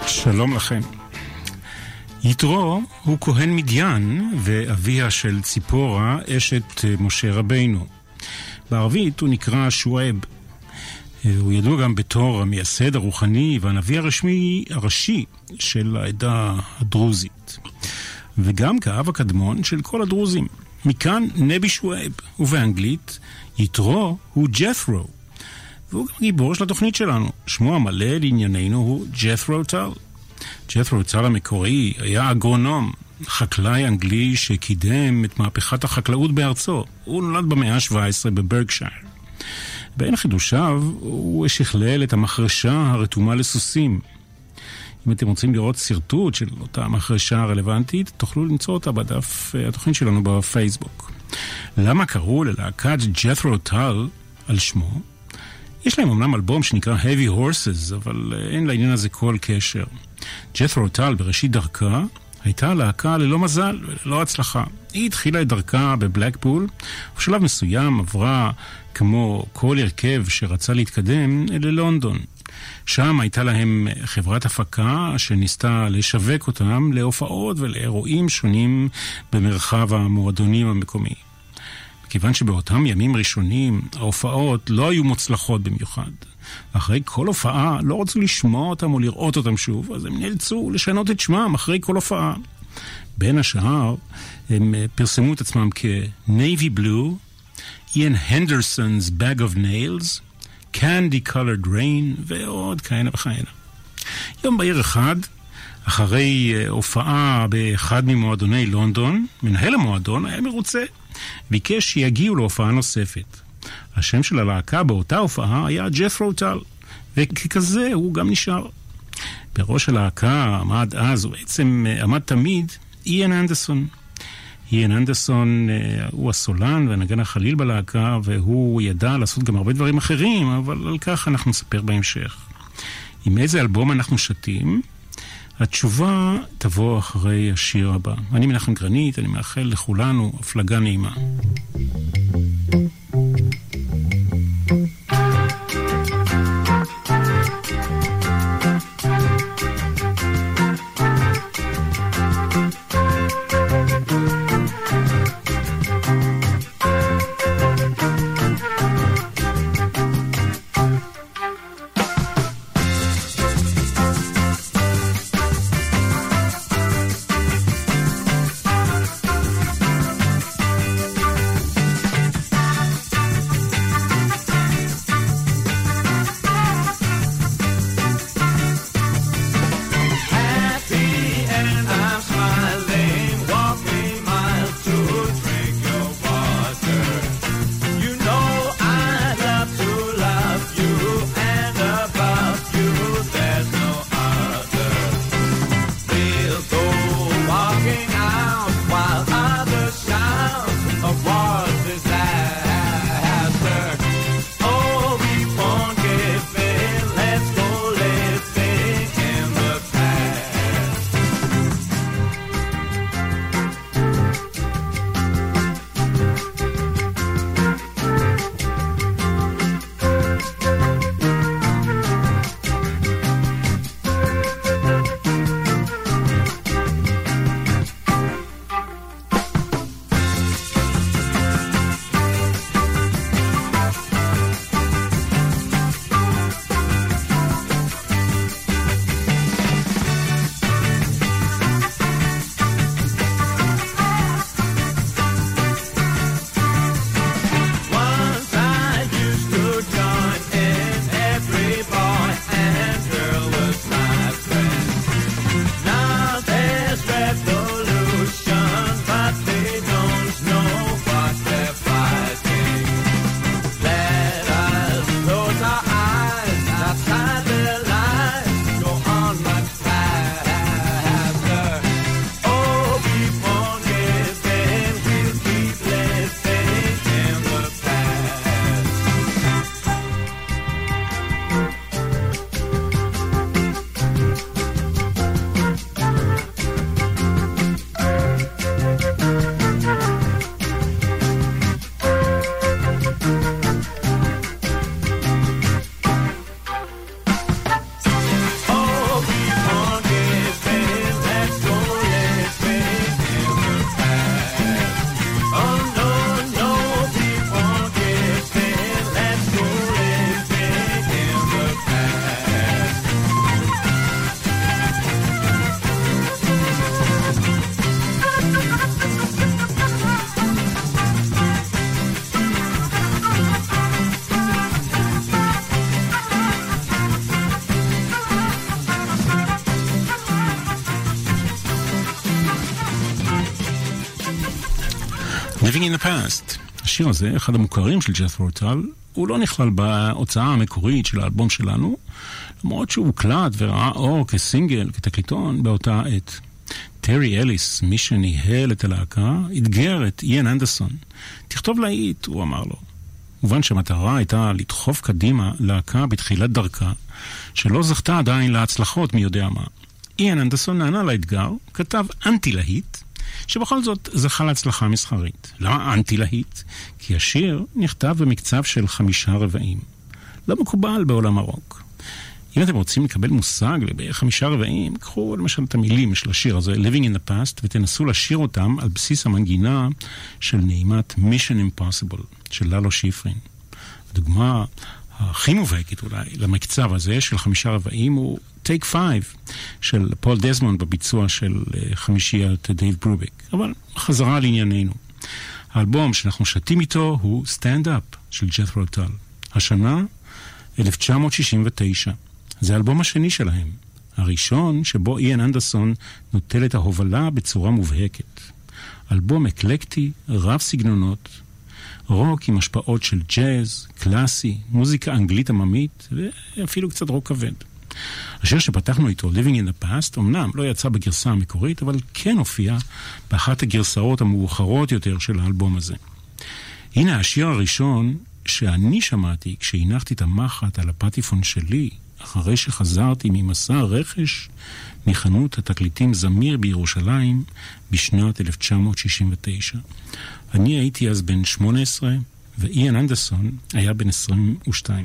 שלום לכם. יתרו הוא כהן מדיין ואביה של ציפורה, אשת משה רבינו. בערבית הוא נקרא שואב. הוא ידוע גם בתור המייסד הרוחני והנביא הראשי של העדה הדרוזית. וגם כאב הקדמון של כל הדרוזים. מכאן נבי שואב, ובאנגלית יתרו הוא ג'ת'רו. והוא גם גיבור של התוכנית שלנו. שמו המלא לענייננו הוא ג'ת'רו טל. ג'ת'רו טל המקורי היה אגרונום, חקלאי אנגלי שקידם את מהפכת החקלאות בארצו. הוא נולד במאה ה-17 בברקשייר. בין חידושיו הוא שכלל את המחרשה הרתומה לסוסים. אם אתם רוצים לראות סרטוט של אותה מחרשה הרלוונטית, תוכלו למצוא אותה בדף התוכנית שלנו בפייסבוק. למה קראו ללהקת ג'ת'רו טל על שמו? יש להם אמנם אלבום שנקרא Heavy Horses, אבל אין לעניין הזה כל קשר. ג'ת'רו טל בראשית דרכה הייתה להקה ללא מזל וללא הצלחה. היא התחילה את דרכה בבלקפול, ובשלב מסוים עברה כמו כל הרכב שרצה להתקדם ללונדון. שם הייתה להם חברת הפקה שניסתה לשווק אותם להופעות ולאירועים שונים במרחב המועדונים המקומי. כיוון שבאותם ימים ראשונים ההופעות לא היו מוצלחות במיוחד. אחרי כל הופעה לא רצו לשמוע אותם או לראות אותם שוב, אז הם נאלצו לשנות את שמם אחרי כל הופעה. בין השאר הם פרסמו את עצמם כ-Navy Blue, Ian Henderson's Bag of Nails, Candy Colored Rain ועוד כהנה וכהנה. יום בהיר אחד, אחרי הופעה באחד ממועדוני לונדון, מנהל המועדון היה מרוצה, ביקש שיגיעו להופעה נוספת. השם של הלהקה באותה הופעה היה ג'ת'רו טל, וככזה הוא גם נשאר. בראש הלהקה עמד אז, הוא בעצם עמד תמיד, איאן אנדרסון. איאן אנדרסון הוא הסולן והנגן החליל בלהקה, והוא ידע לעשות גם הרבה דברים אחרים, אבל על כך אנחנו נספר בהמשך. עם איזה אלבום אנחנו שתים? התשובה תבוא אחרי השיר הבא. אני מנחם גרנית, אני מאחל לכולנו הפלגה נעימה. Living in the Past. השיר הזה, אחד המוכרים של ג'ת'רו טאל, הוא לא נכלל בהוצאה המקורית של האלבום שלנו, למרות שהוא הוקלט וראה אור כסינגל, כתקליטון, באותה עת. טרי אליס, מי שניהל את הלהקה, התגר את איאן אנדרסון. תכתוב להיט, הוא אמר לו. מובן שהמטרה הייתה לדחוף קדימה להקה בתחילת דרכה, שלא זכתה עדיין להצלחות מי יודע מה. איאן אנדרסון נענה לאתגר, כתב אנטי להיט, שבכל זאת זכה להצלחה מסחרית. למה אנטי להיט? כי השיר נכתב במקצב של 5 רבעים. לא מקובל בעולם הרוק. אם אתם רוצים לקבל מושג לגבי 5 רבעים, קחו למשל את המילים של השיר הזה, Living in the Past, ותנסו לשיר אותם על בסיס המנגינה של נעימת Mission Impossible, של ללו שיפרין. הדוגמה הכי מובהקת אולי למקצב הזה של 5 רבעים הוא Take 5 של פול דזמונד בביצוע של חמישיית דייב ברובק. אבל חזרה לענייננו. האלבום שאנחנו שתים איתו הוא Stand Up של ג'ת'רו טאל. השנה 1969. זה האלבום השני שלהם. הראשון שבו איאן אנדרסון נוטל את ההובלה בצורה מובהקת. אלבום אקלקטי, רב סגנונות, רוק עם השפעות של ג'אז, קלאסי, מוזיקה אנגלית עממית ואפילו קצת רוק כבד. השיר שפתחנו איתו, Living in the Past, אמנם לא יצא בגרסה המקורית, אבל כן הופיע באחת הגרסאות המאוחרות יותר של האלבום הזה. הנה השיר הראשון שאני שמעתי כשהנחתי את המחט על הפטיפון שלי, אחרי שחזרתי ממסע הרכש מחנות התקליטים זמיר בירושלים בשנת 1969. אני הייתי אז בן 18, ואיאן אנדרסון היה בן 22.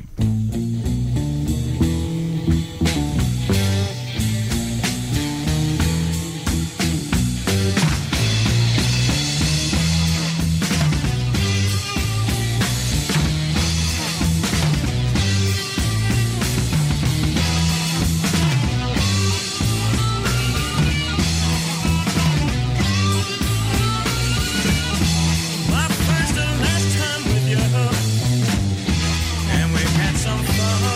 My first and last time with you, and we had some fun.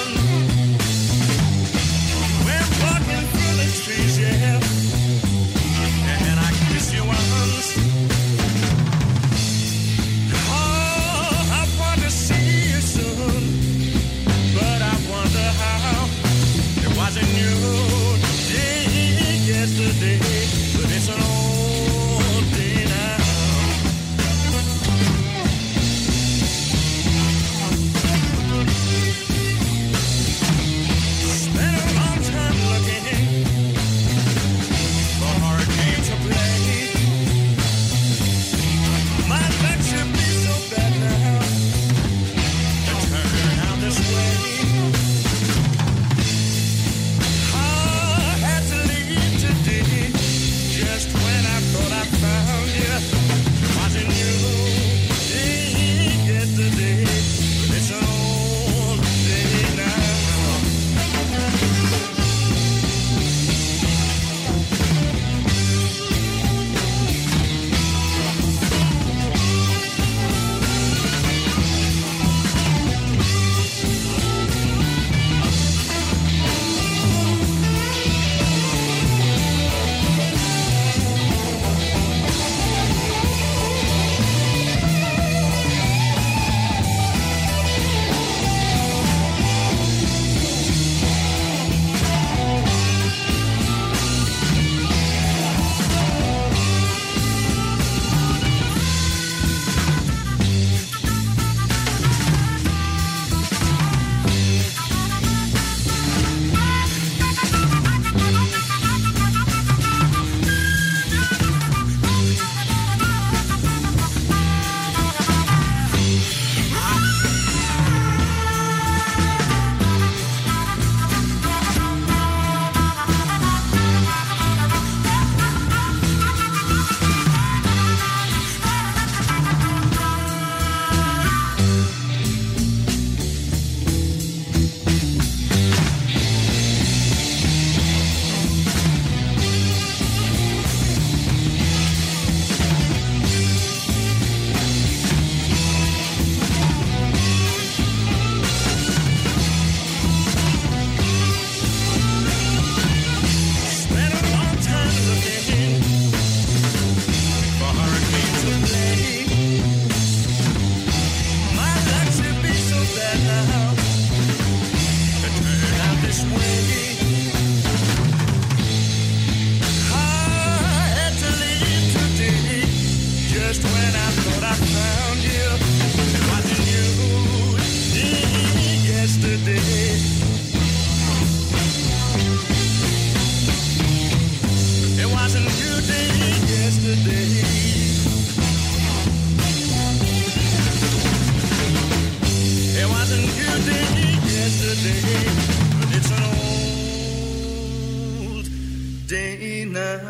day now.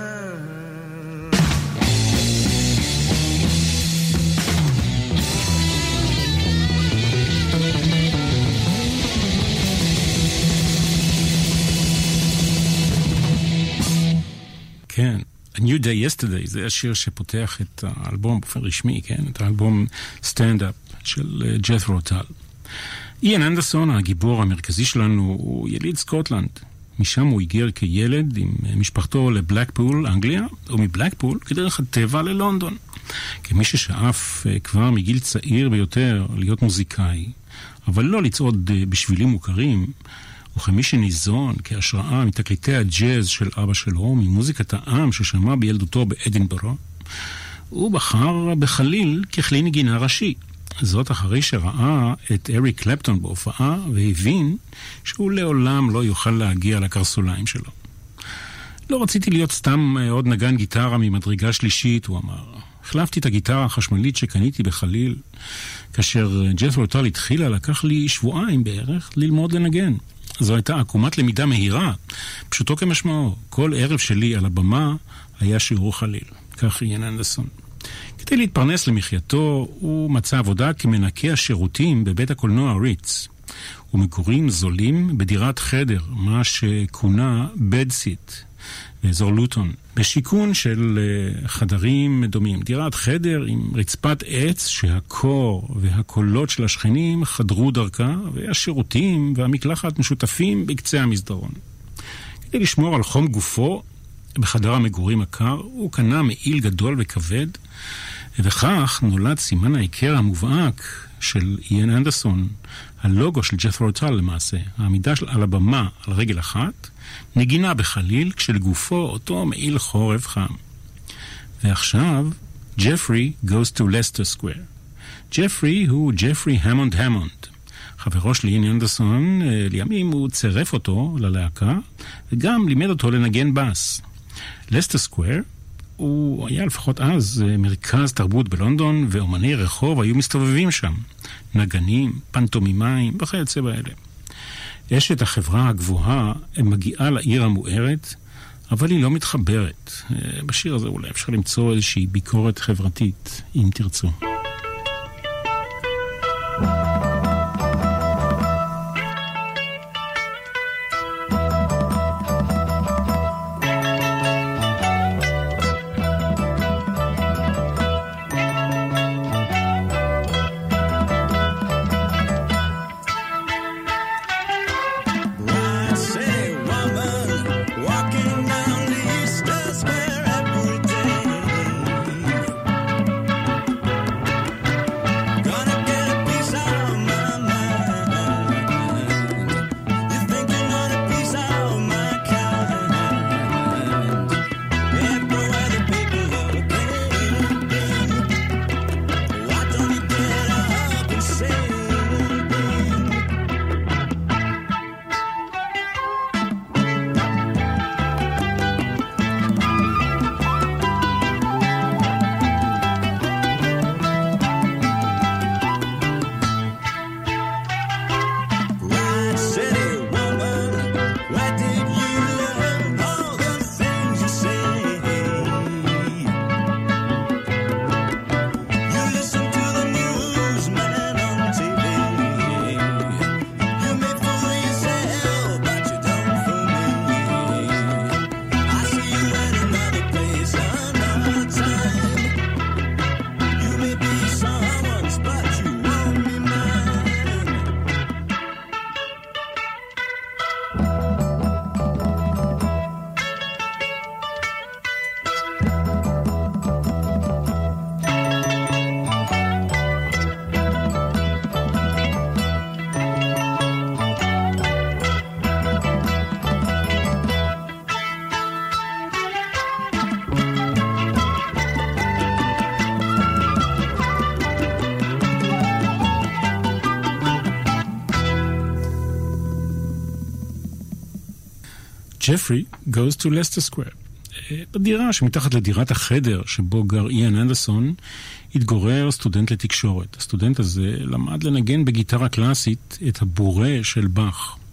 כן, A New Day Yesterday, זה השיר שפותח את האלבום באופן רשמי, כן? את האלבום סטנד-אפ של ג'ת'רו טל. איאן אנדרסון, הגיבור המרכזי שלנו, הוא יליד סקוטלנד. משם הוא הגיע כילד עם משפחתו לבלקפול, אנגליה, ומבלקפול כדרך הטבע ללונדון. כמי ששאף כבר מגיל צעיר ביותר להיות מוזיקאי, אבל לא לצעוד בשבילים מוכרים, וכמי שניזון כהשראה מתקליטי הג'אז של אבא שלו, ממוזיקת העם ששמע בילדותו באדינבורו, הוא בחר בחליל ככלי נגינה ראשי. זאת אחרי שראה את אריק קלפטון בהופעה והבין שהוא לעולם לא יוכל להגיע לקרסוליים שלו. לא רציתי להיות סתם עוד נגן גיטרה ממדרגה שלישית, הוא אמר. החלפתי את הגיטרה החשמלית שקניתי בחליל. כאשר ג'ת'רו טל התחילה, לקח לי שבועיים בערך ללמוד לנגן. זו הייתה עקומת למידה מהירה, פשוטו כמשמעו. כל ערב שלי על הבמה היה שיעור חליל. כך איאן אנדרסון. כדי להתפרנס למחייתו, הוא מצא עבודה כמנקה השירותים בבית הקולנוע ריץ. ומגורים זולים בדירת חדר, מה שכונה בדסיט, באזור לוטון. בשיקון של חדרים דומים. דירת חדר עם רצפת עץ שהקור והקולות של השכנים חדרו דרכה, והשירותים והמקלחת משותפים בקצה המסדרון. כדי לשמור על חום גופו, בחדר המגורים הקר, הוא קנה מעיל גדול וכבד, וכך נולד סימן העיקר המובהק של איאן אנדרסון, הלוגו של ג'ת'רו טל למעשה, העמידה על הבמה על רגל אחת, נגינה בחליל כשלגופו אותו מעיל חורף חם. ועכשיו, ג'פרי goes to Leicester Square. ג'פרי הוא ג'פרי המונד. חברו של איאן אנדרסון, לימים הוא צירף אותו ללהקה, וגם לימד אותו לנגן בס. לסטר סקוואר הוא היה לפחות אז מרכז תרבות בלונדון, ואומני רחוב היו מסתובבים שם. נגנים, פנטומימאים, וכיוצא באלה. אשת החברה הגבוהה מגיעה לעיר המוארת, אבל היא לא מתחברת. בשיר הזה אולי אפשר למצוא איזושהי ביקורת חברתית, אם תרצו. ג'פרי goes to Leicester Square. בדירה שמתחת לדירת החדר שבו גר איאן אנדרסון התגורר סטודנט לתקשורת. הסטודנט הזה למד לנגן בגיטרה קלאסית את הבורא של באך.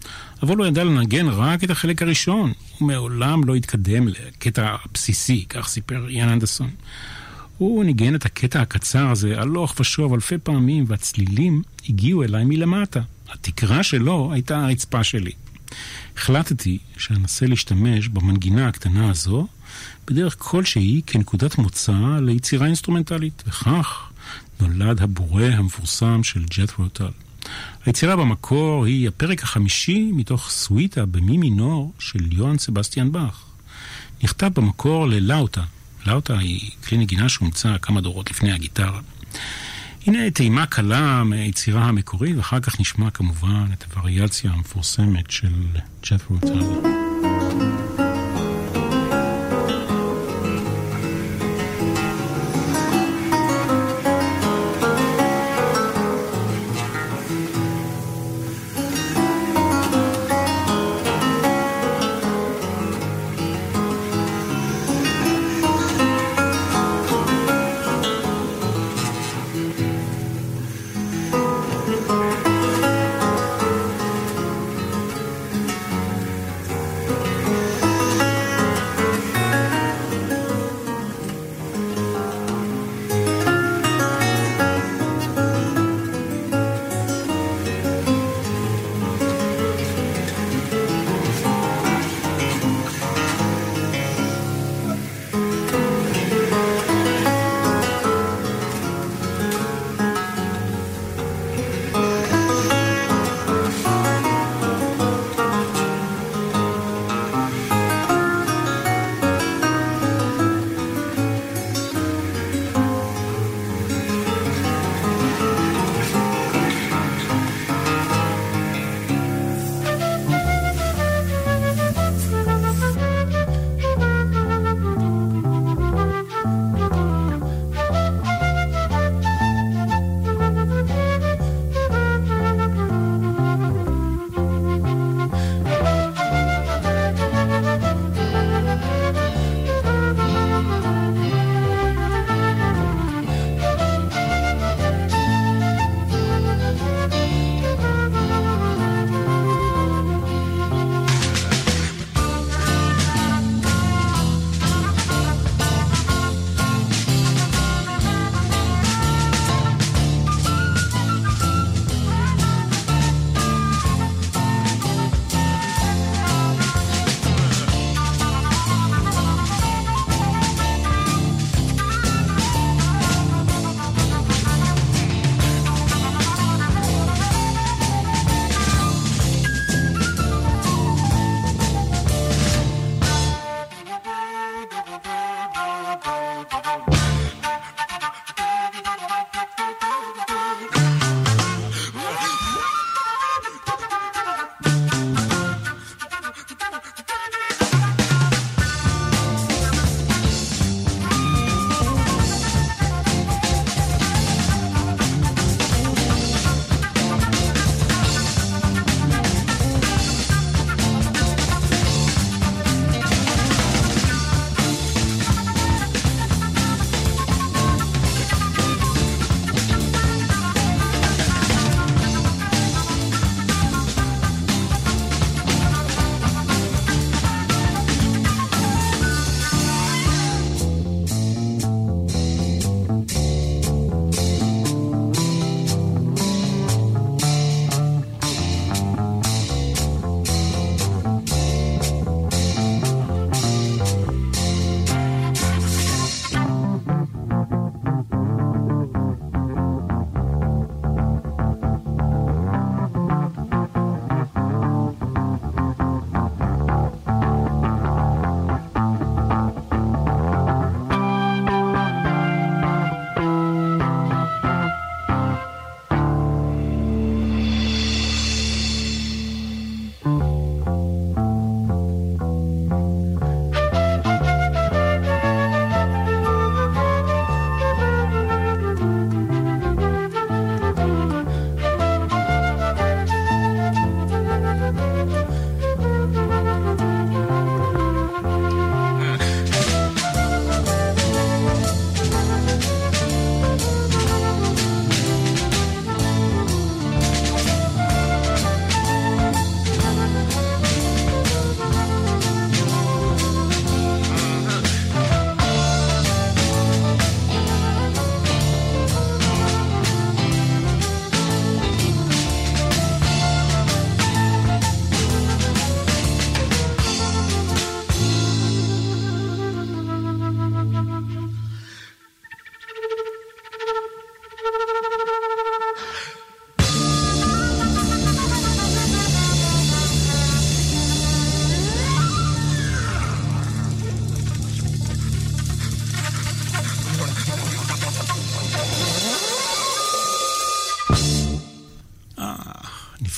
אבל הוא ידע לנגן רק את החלק הראשון. הוא מעולם לא התקדם לקטע הבסיסי, כך סיפר איאן אנדרסון. הוא ניגן את הקטע הקצר הזה הלוך ושוב אלפי פעמים, והצלילים הגיעו אליי מלמטה. התקרה שלו הייתה הרצפה שלי. החלטתי שאנסה להשתמש במנגינה הקטנה הזו בדרך כלשהי כנקודת מוצא ליצירה אינסטרומנטלית, וכך נולד הבורא המפורסם של ג'ת'רו טאל. היצירה במקור היא הפרק החמישי מתוך סוויטה במי מינור של יוהאן סבסטיאן באך. נכתב במקור ללאוטה. לאוטה היא כלי נגינה שהומצא כמה דורות לפני הגיטרה. הנה טעימה קלה מהיצירה המקורית, ואחר כך נשמע כמובן את הווריאציה המפורסמת של ג'ת'רו טאל.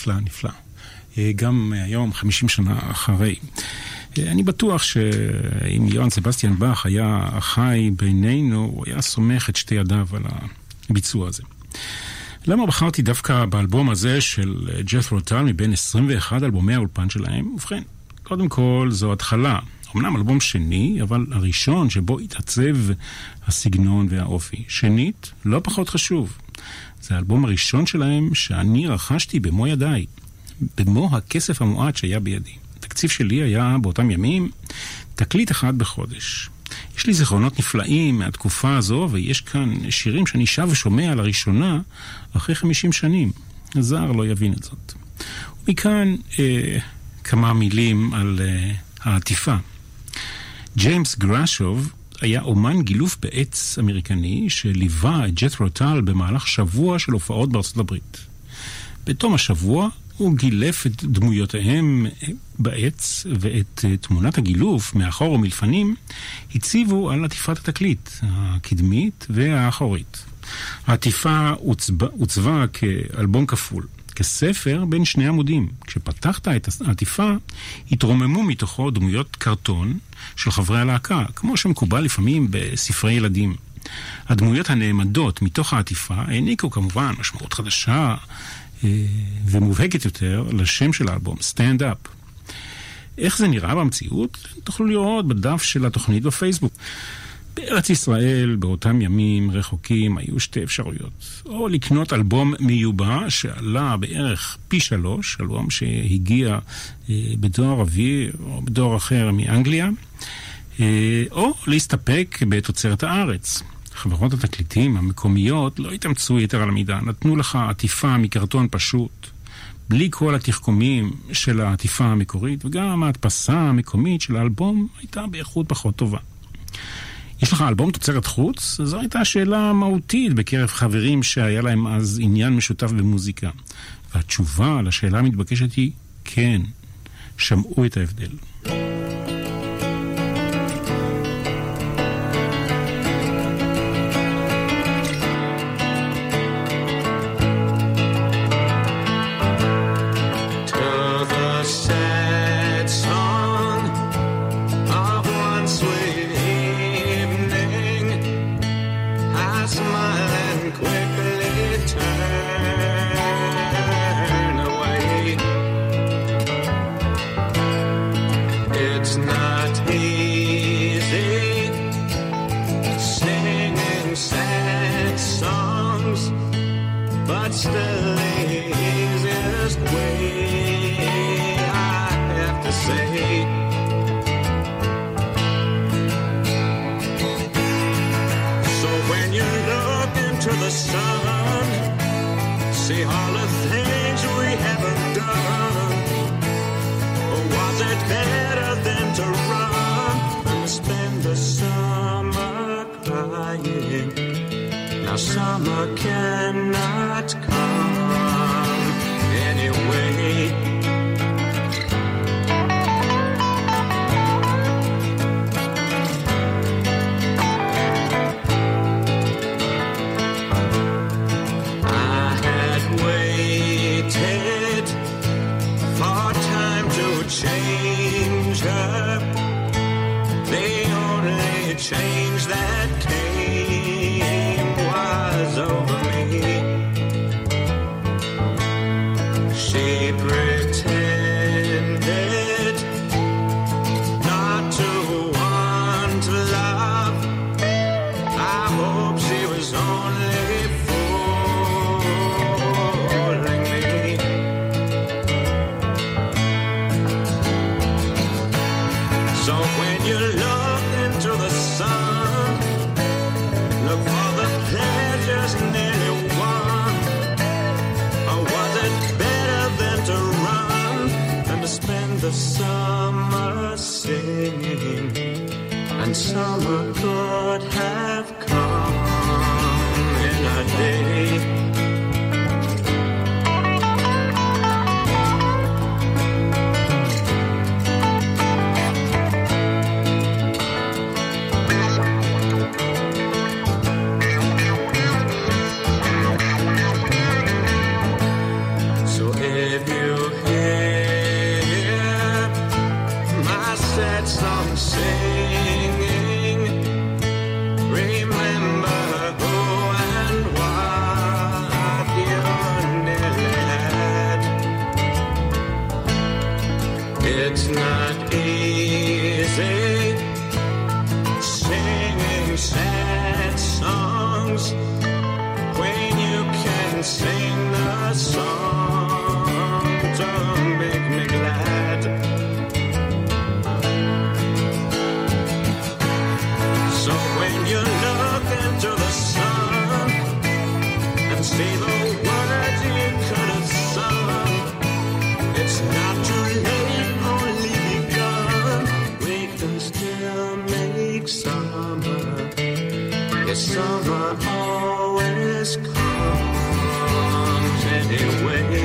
נפלא, נפלא. גם היום, 50 שנה אחרי. אני בטוח שאם יוהאן סבסטיאן באך היה חי בינינו, הוא היה סומך את שתי ידיו על הביצוע הזה. למה בחרתי דווקא באלבום הזה של ג'ת'רו טאל מבין 21 אלבומי האולפן שלהם? ובכן, קודם כל זו התחלה. אמנם אלבום שני, אבל הראשון שבו התעצב הסגנון והאופי. שנית, לא פחות חשוב. זה האלבום הראשון שלהם שאני רכשתי במו ידיי. במו הכסף המועט שהיה בידי. התקציב שלי היה באותם ימים תקליט אחד בחודש. יש לי זיכרונות נפלאים מהתקופה הזו, ויש כאן שירים שאני שב ושומע לראשונה אחרי 50 שנים. הזר לא יבין את זאת. ומכאן כמה מילים על העטיפה. ג'יימס גרשוב היה אומן גילוף בעץ אמריקני שליווה את ג'ת'רו טאל במהלך שבוע של הופעות בארצות הברית. בתום השבוע הוא גילף את דמויותיהם בעץ, ואת תמונת הגילוף מאחור ומלפנים הציבו על עטיפת התקליט, הקדמית והאחורית. העטיפה עוצבה כאלבום כפול, כספר בין שני עמודים. כשפתחת את העטיפה, התרוממו מתוכו דמויות קרטון של חברי הלהקה, כמו שמקובל לפעמים בספרי ילדים. הדמויות הנעמדות מתוך העטיפה העניקו כמובן משמעות חדשה ומובהקת יותר לשם של האלבום, Stand Up. איך זה נראה במציאות? תוכלו לראות בדף של התוכנית בפייסבוק. בארץ ישראל, באותם ימים רחוקים, היו שתי אפשרויות. או לקנות אלבום מיובא שעלה בערך פי 3, אלבום שהגיע בדואר אוויר או בדואר אחר מאנגליה, או להסתפק בתוצרת הארץ. חברות התקליטים המקומיות לא התאמצו יתר על המידה, נתנו לך עטיפה מקרטון פשוט, בלי כל התחכומים של העטיפה המקורית, וגם ההדפסה המקומית של האלבום הייתה באיכות פחות טובה. יש לך אלבום תוצרת חוץ? זו הייתה שאלה מהותית בקרב חברים שהיה להם אז עניין משותף במוזיקה. והתשובה לשאלה המתבקשת היא כן, שמעו את ההבדל. If you song singing, remember who and what you nearly had. It's not easy singing sad songs when you can sing the song. Don't make me glad. So when you look into the sun and see the words you could have sung, it's not too late, only begun. We can still make summer. Yes, summer always comes anyway.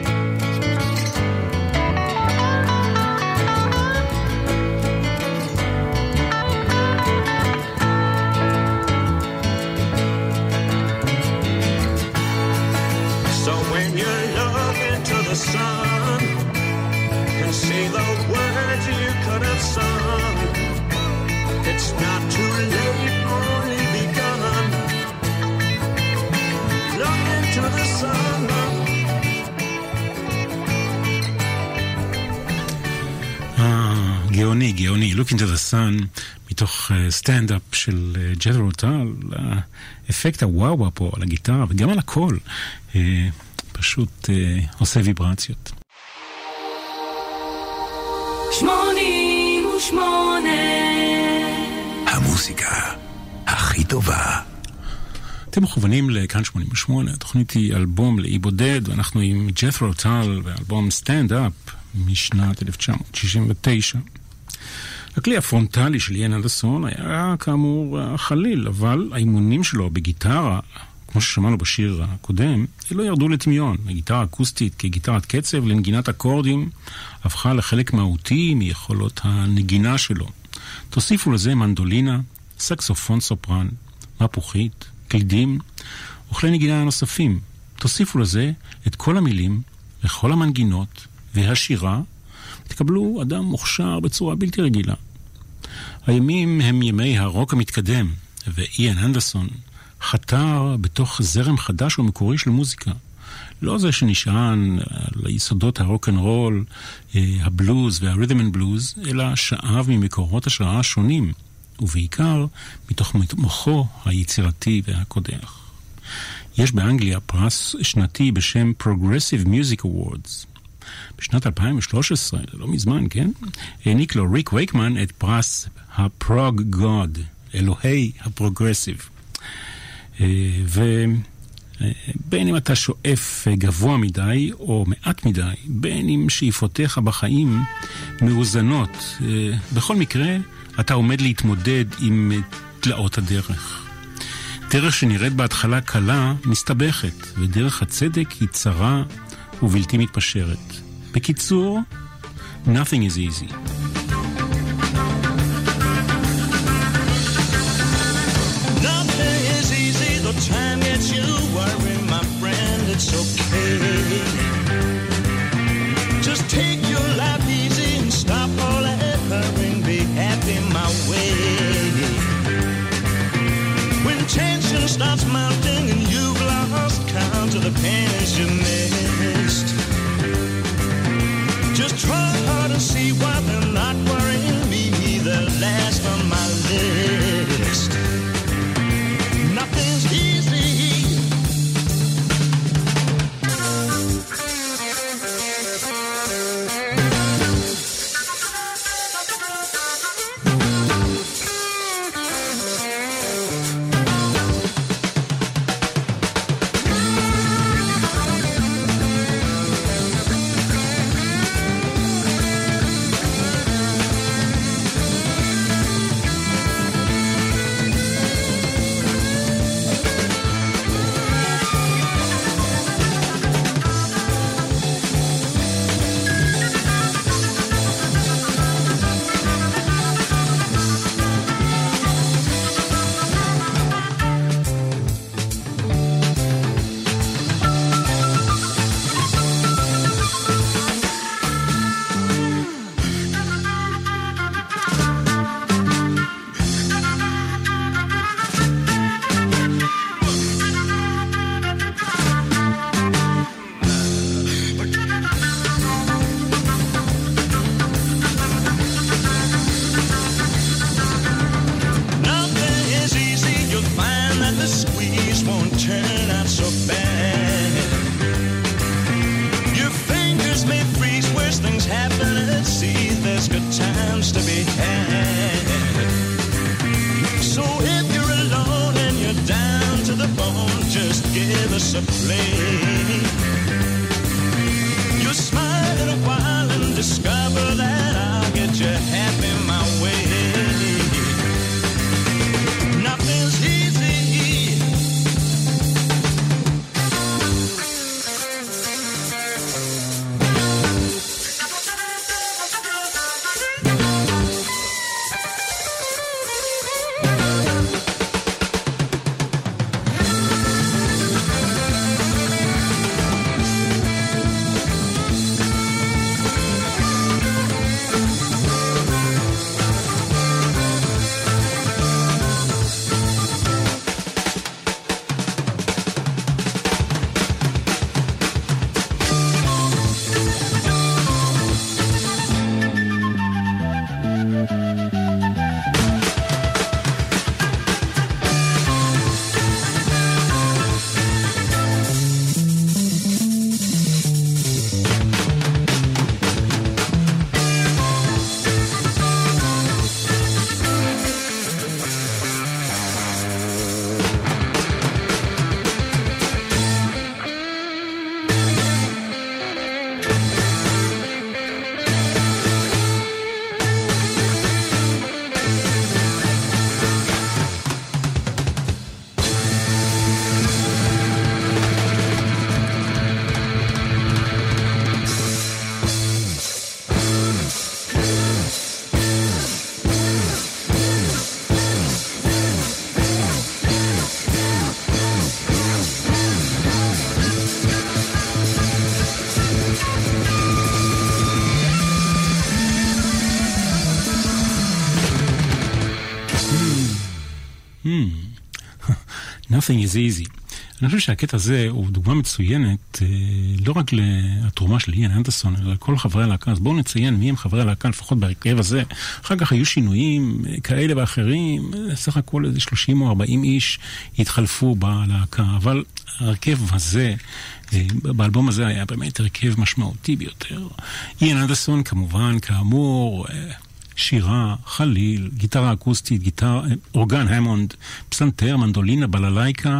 Sun can see the words you could have sung. It's not too late, only begun. Look into the sun. גאוני, גאוני, Look into the sun, מתוך סטנדאפ של ג'ת'רו טאל, האפקט הוואווה פה על הגיטרה וגם על הקול. פשוט עושה ויברציות. 88 המוזיקה הכי טובה. אתם מכוונים לכאן 88, התוכנית היא אלבום לאי בודד, ואנחנו עם ג'ת'רו טאל ואלבום סטנד-אפ משנת 1969. הכלי הפרונטלי של איאן אנדרסון היה כאמור חליל, אבל האימונים שלו בגיטרה, כמו ששמענו בשיר הקודם, לא ירדו לטמיון. הגיטרה האקוסטית כגיטרת קצב לנגינת אקורדים הפכה לחלק מהותי מיכולות הנגינה שלו. תוסיפו לזה מנדולינה, סקסופון סופרן, מפוחית, קלידים וכלי נגינה נוספים. תוסיפו לזה את כל המילים וכל המנגינות והשירה, ותקבלו אדם מוכשר בצורה בלתי רגילה. הימים הם ימי הרוק המתקדם, ואיאן אנדרסון חתר בתוך זרם חדש ומקורי של מוזיקה. לא זה שנשען על יסודות הרוק-אנד-רול, הבלוז והרית'ם אנד בלוז, אלא שאב ממקורות השראה שונים, ובעיקר מתוך מוחו היצירתי והקודח. יש באנגליה פרס שנתי בשם Progressive Music Awards. בשנת 2013, לא מזמן, כן? העניק לו ריק וייקמן את פרס הפרוג גוד, אלוהי הפרוגרסיב. ובין אם אתה שואף גבוה מדי או מעט מדי, בין אם שאיפותיך בחיים מאוזנות, בכל מקרה אתה עומד להתמודד עם תלאות הדרך. דרך שנראית בהתחלה קלה מסתבכת, ודרך הצדק היא צרה ובלתי מתפשרת. בקיצור, nothing is easy. Time that you worry, my friend, it's okay. Just take your life easy and stop all that hurrying. Be happy my way. When tension starts mounting and you've lost count of the pains you missed, just try hard and see why they're not worrying me. They're last on my list. Nothing's easy. head. So if you're alone and you're down to the bone, just give us a play. You'll smile in a while and discover that I'll get you happy my way. Nothing's easy. Nothing is easy. אני חושב שהקטע הזה הוא דוגמה מצוינת לא רק לתרומה של איאן אנדרסון, אלא לכל חברי הלהקה. אז בואו נציין מי הם חברי הלהקה, לפחות בהרכב הזה. אחר כך היו שינויים כאלה ואחרים, סך הכל איזה 30 או 40 איש התחלפו בלהקה, אבל ההרכב הזה, באלבום הזה היה באמת הרכב משמעותי ביותר. איאן אנדרסון כמובן, כאמור, שירה, חליל, גיטרה אקוסטית, אורגן המונד, פסנתר, מנדולינה, בללייקה,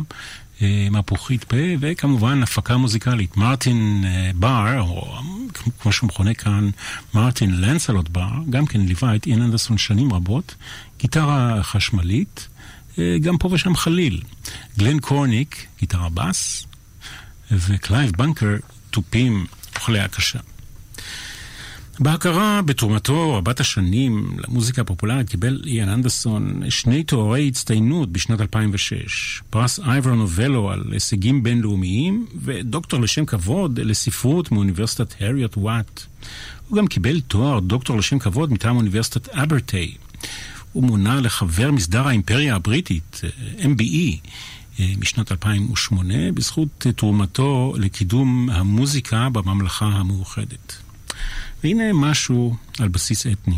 מפוחית פה, וכמובן הפקה מוזיקלית. מרטין בר, או כמו שהוא מכונה כאן, מרטין לנסלוט בר, גם כן ליווה את איאן אנדרסון שנים רבות, גיטרה חשמלית, גם פה ושם חליל. גלן קורניק, גיטרה בס, וקלייב בנקר, תופים, אוכלי הקשה. בהכרה בתרומתו רבת השנים למוזיקה הפופולרית קיבל איאן אנדרסון 2 תוארי הצטיינות בשנת 2006, פרס אייבר נובלו על הישגים בינלאומיים ודוקטור לשם כבוד לספרות מאוניברסיטת הריוט וואט. הוא גם קיבל תואר דוקטור לשם כבוד מטעם אוניברסיטת אברטי. הוא מונה לחבר מסדר האימפריה הבריטית, MBE, משנת 2008 בזכות תרומתו לקידום המוזיקה בממלכה המאוחדת. והנה משהו על בסיס אתני.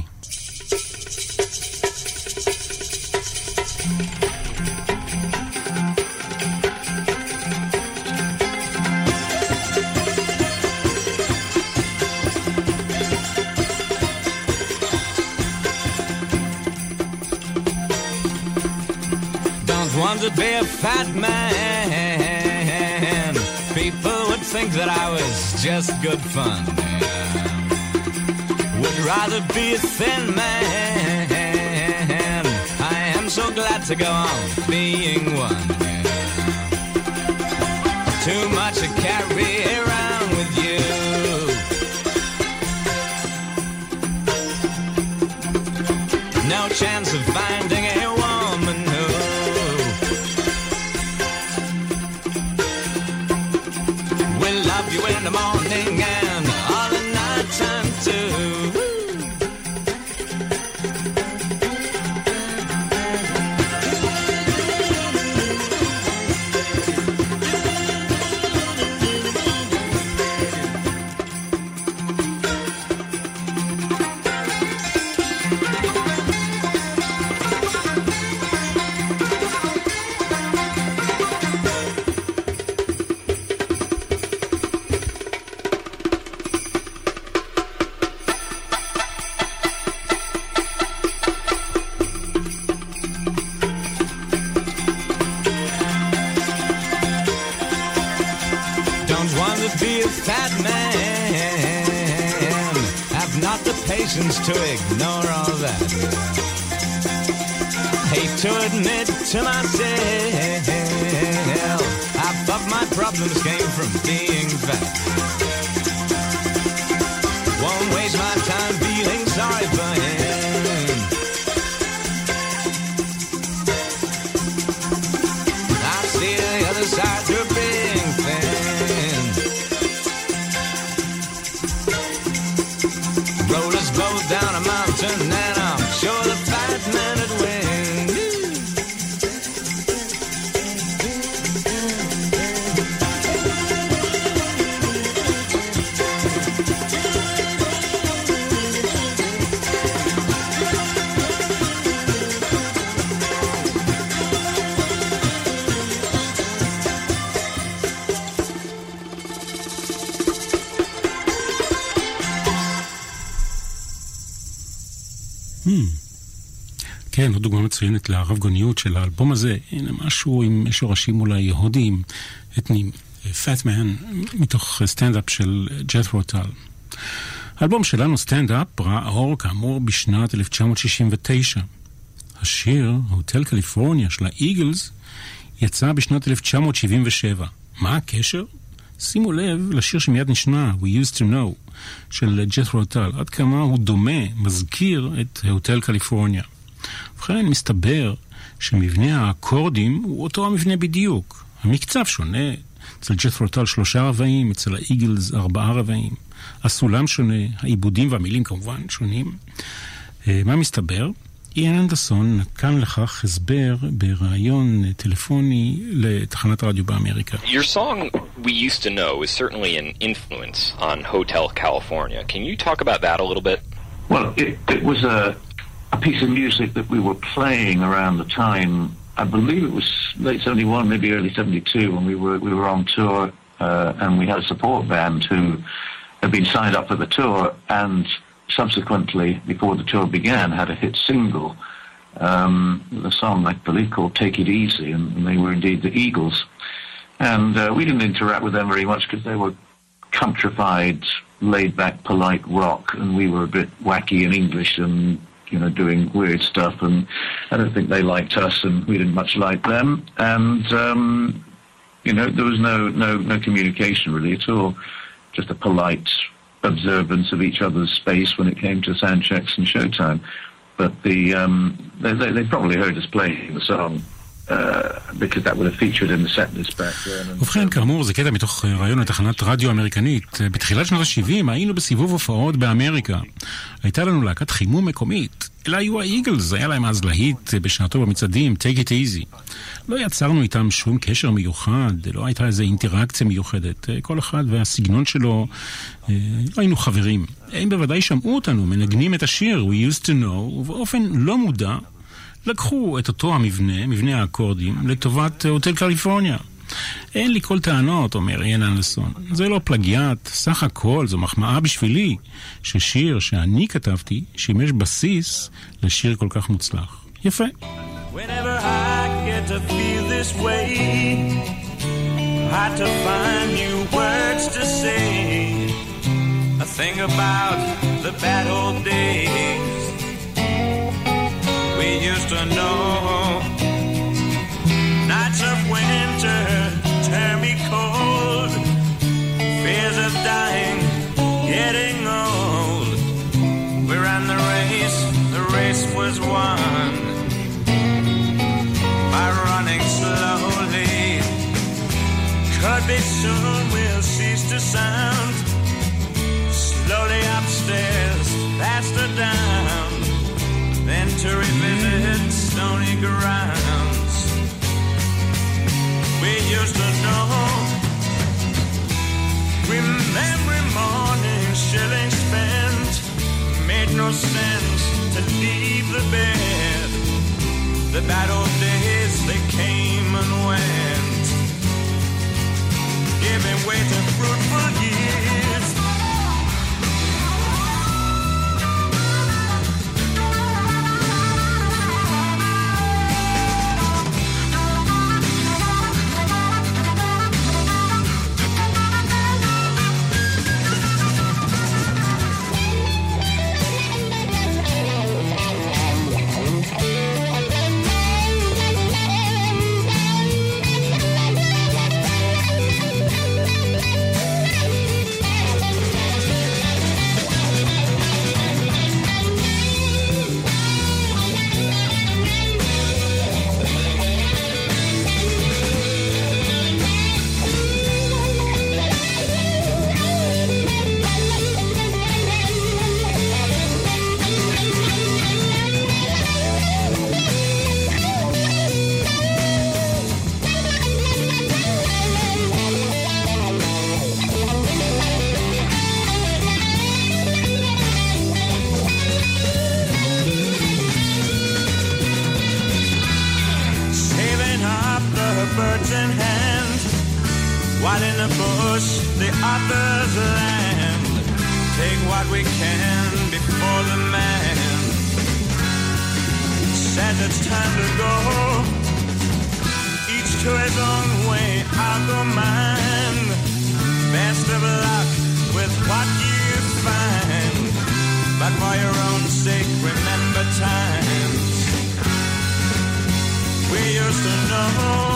Don't want to be a fat man. People would think that I was just good fun. Would rather be a thin man. I am so glad to go on being one. Too much to carry around with you. No chance of finding a woman who will love you in the morning and all the night time too. be a fat man. Have not the patience to ignore all that. Hate to admit to myself, I thought my problems came from being fat. Won't waste my time feeling sorry for him. I see the other side to being thin. Rollers both down a mountain and I'm sure the fat man would win. כן, עוד דוגמה מצוינת לרבגוניות של האלבום הזה. הנה משהו עם שורשים אולי יהודים, אתניים. Fat Man, מתוך סטנדאפ של ג'ת'רו טאל. האלבום שלנו, סטנדאפ, ראה אור כאמור בשנת 1969. השיר, הוטל קליפורניה של האיגלס, יצא בשנת 1977. מה הקשר? שימו לב לשיר שמיד נשמע, We Used to Know, של ג'ת'רו טאל. עד כמה הוא דומה, מזכיר את הוטל קליפורניה. ובכן, מסתבר שמבנה האקורדים הוא אותו המבנה בדיוק. המקצב שונה, אצל ג'ת'רו טאל 3 רבעים, אצל האיגלס 4 רבעים. הסולם שונה, העיבודים והמילים כמובן שונים. מה מסתבר? איאן אנדרסון נתן לכך הסבר בראיון טלפוני לתחנת רדיו באמריקה. Your song We Used to Know is certainly an influence on Hotel California. Can you talk about that a little bit? Well, it was a piece of music that we were playing around the time. I believe it was late 71, maybe early 72, when we were on tour, and we had a support band who had been signed up for the tour, and subsequently, before the tour began, had a hit single, the song, I believe, called Take It Easy, and they were indeed the Eagles. And we didn't interact with them very much because they were countrified, laid-back, polite rock, and we were a bit wacky in English and, you know, doing weird stuff, and I don't think they liked us, and we didn't much like them. And, you know, there was no communication really at all, just a polite observance of each other's space when it came to sound checks and showtime. But they probably heard us playing the song because that would have featured in the set list back then. ובכן, כאמור, זה קטע מתוך רעיון לתחנת רדיו אמריקנית. בתחילת שנות ה-70 היינו בסיבוב הופעות באמריקה. הייתה לנו להקת חימום מקומית. אלה היו האיגלס, היה להם אז להיט בשנתו במצעדים, Take It Easy. לא יצרנו איתם שום קשר מיוחד, לא הייתה איזו אינטראקציה מיוחדת. כל אחד והסגנון שלו, לא היינו חברים. הם בוודאי שמעו אותנו, מנגנים את השיר We Used to Know, ובאופן לא מודע, לקחו את אותו המבנה, מבנה האקורדים, לטובת הוטל קליפורניה. אין לי כל טענות, אומר איאן אנדרסון. זה לא פלגיאט, סך הכל זו מחמאה בשבילי, ששיר שאני כתבתי שימש בסיס לשיר כל כך מוצלח. יפה. Whenever I get to feel this way, hard to find new words to say. I think about the bad old days we used to know. Nights of winter turn me cold. Fears of dying, getting old. We ran the race was won by running slowly. Could be soon we'll cease to sound. Slowly upstairs, faster down, then to revisit stony grounds we used to know. Remembering mornings, shillings spent, made no sense to leave the bed. The bad old days, they came and went, giving way to fruitful years. birds in hand, while in the bush the others land. Take what we can before the man says it's time to go. Each to his own way, I'll go mine. Best of luck with what you find, but for your own sake, remember times we used to know.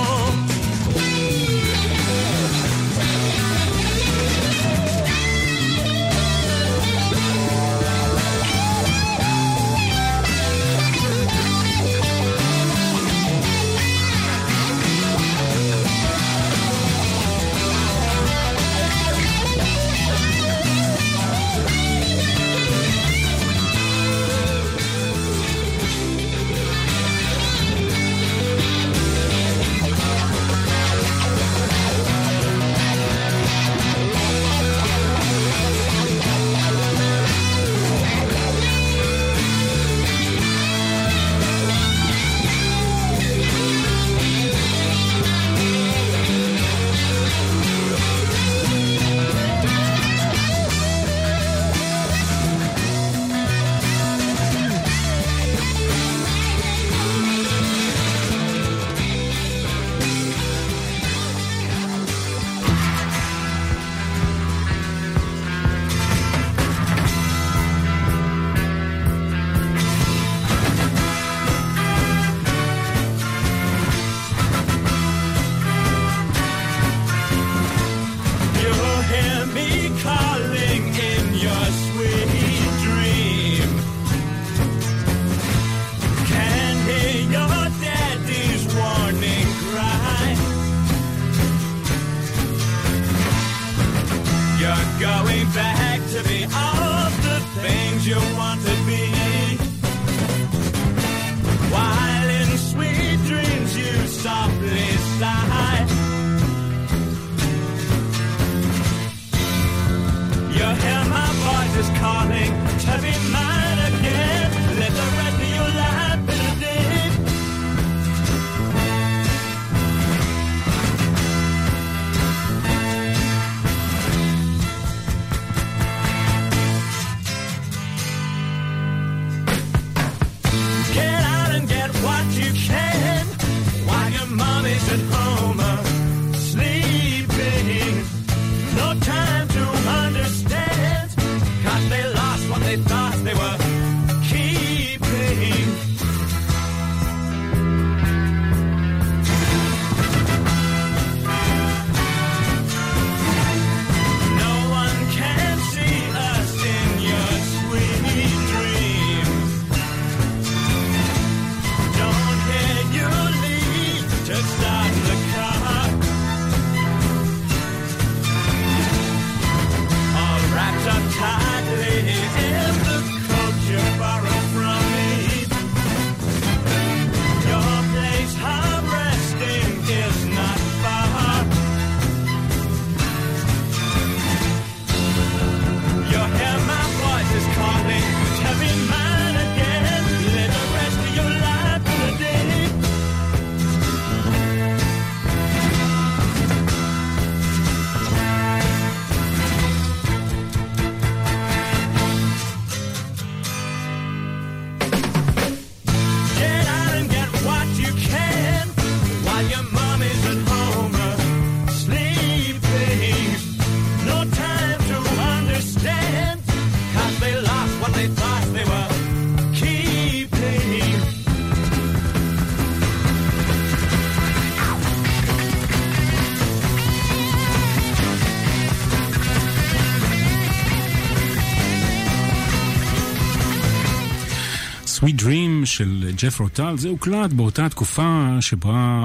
Sweet Dream של ג'ף רוטל, זה הוקלט באותה תקופה שבה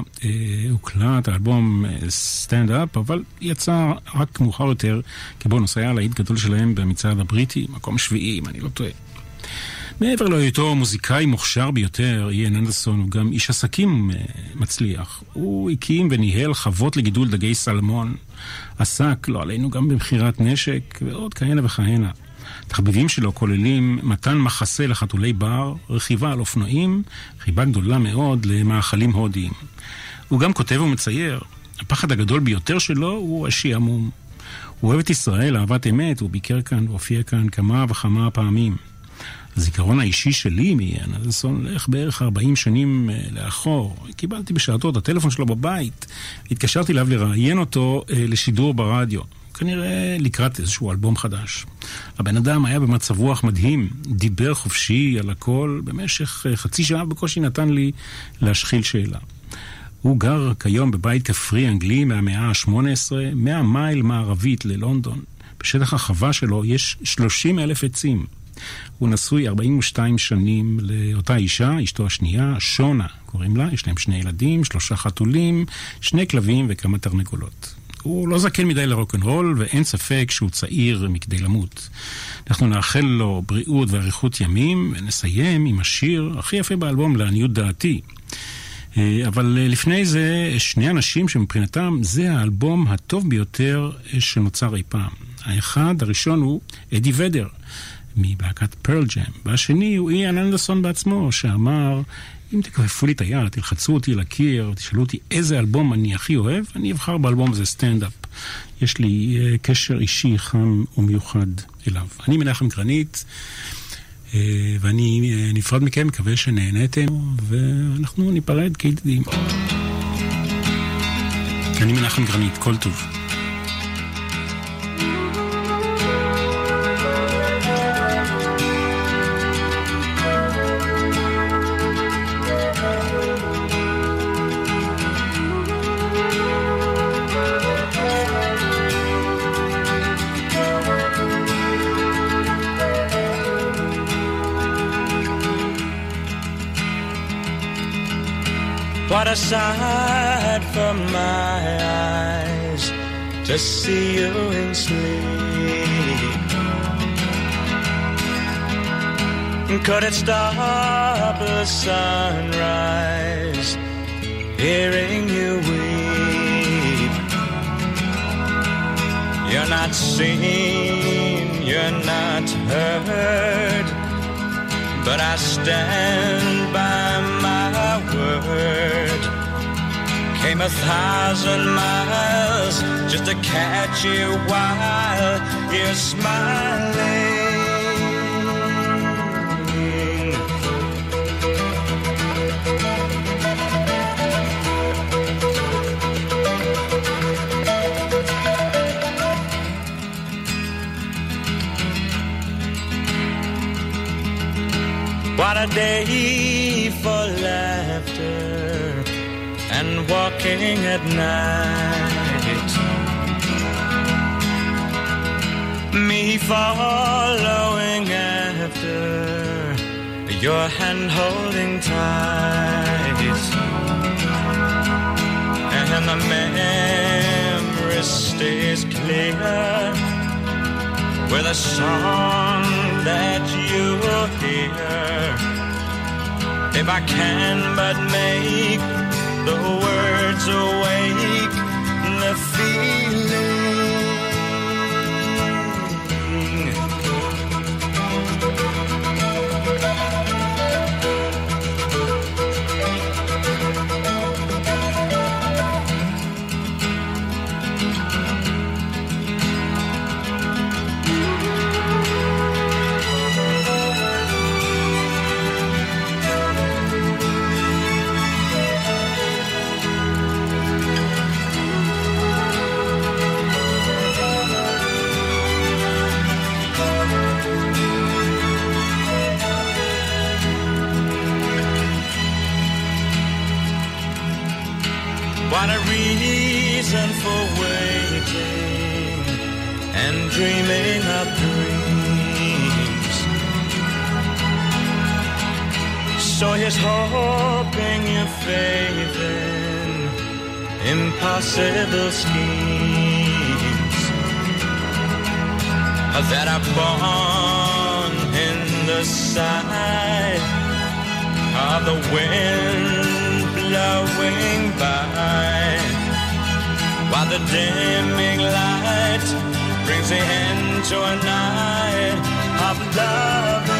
הוקלט האלבום Stand Up, אבל יצא רק מאוחר יותר כבונוס, היה להיט גדול שלהם במצעד הבריטי, מקום שביעי, אם אני לא טועה. מעבר להיותו מוזיקאי מוכשר ביותר, איין אנדרסון הוא גם איש עסקים מצליח. הוא הקים וניהל חוות לגידול דגי סלמון, עסק, לא עלינו, גם במחירת נשק ועוד כהנה וכהנה. התחביבים שלו כוללים מתן מחסה לחתולי בר, רכיבה על אופנועים, חיבה גדולה מאוד למאכלים הודיים. הוא גם כותב ומצייר. הפחד הגדול ביותר שלו הוא השעמום. הוא אוהב את ישראל, אהבת אמת, הוא ביקר כאן והופיע כאן כמה וכמה פעמים. הזיכרון האישי שלי מיאן אנדרסון הולך בערך 40 שנים לאחור. קיבלתי בשעתו את הטלפון שלו בבית, התקשרתי אליו לראיין אותו לשידור ברדיו. כנראה לקראת איזשהו אלבום חדש. הבן אדם היה במצב רוח מדהים, דיבר חופשי על הכל, במשך חצי שעה בקושי נתן לי להשחיל שאלה. הוא גר כיום בבית כפרי אנגלי מהמאה ה-18, 100 מייל מערבית ללונדון. בשטח החווה שלו יש 30,000 עצים. הוא נשוי 42 שנים לאותה אישה, אשתו השנייה, שונה, קוראים לה, יש להם 2 ילדים, 3 חתולים, 2 כלבים וכמה תרנגולות. הוא לא זקן מדי לרוקנרול, ואין ספק שהוא צעיר מכדי למות. אנחנו נאחל לו בריאות ואריכות ימים, ונסיים עם השיר הכי יפה באלבום, לעניות דעתי. אבל לפני זה, 2 אנשים שמבחינתם זה האלבום הטוב ביותר שנוצר אי פעם. הראשון הוא אדי ודר, מבלהקת פרל ג'ם, והשני הוא איאן אנדרסון בעצמו, שאמר, אם תכפפו לי את היד, תלחצו אותי לקיר, תשאלו אותי איזה אלבום אני הכי אוהב, אני אבחר באלבום הזה סטנד-אפ. יש לי קשר אישי חם ומיוחד אליו. אני מנחם גרנית, ואני נפרד מכם, מקווה שנהנתם, ואנחנו ניפרד כידידים. אני מנחם גרנית, כל טוב. What a sight for my eyes to see you in sleep. Could it stop the sunrise, hearing you weep? You're not seen, you're not heard, but I stand by my word. Came 1,000 miles just to catch you while you're smiling. What a day for laughter and walking at night. Me following after, your hand holding tight. And the memory stays clear with a song that you'll hear. If I can but make the words awake the feeling. What a reason for waiting and dreaming of dreams. So here's hoping your faith in impossible schemes that are born in the sight of the wind blowing by, while the dimming light brings the end to a night of love.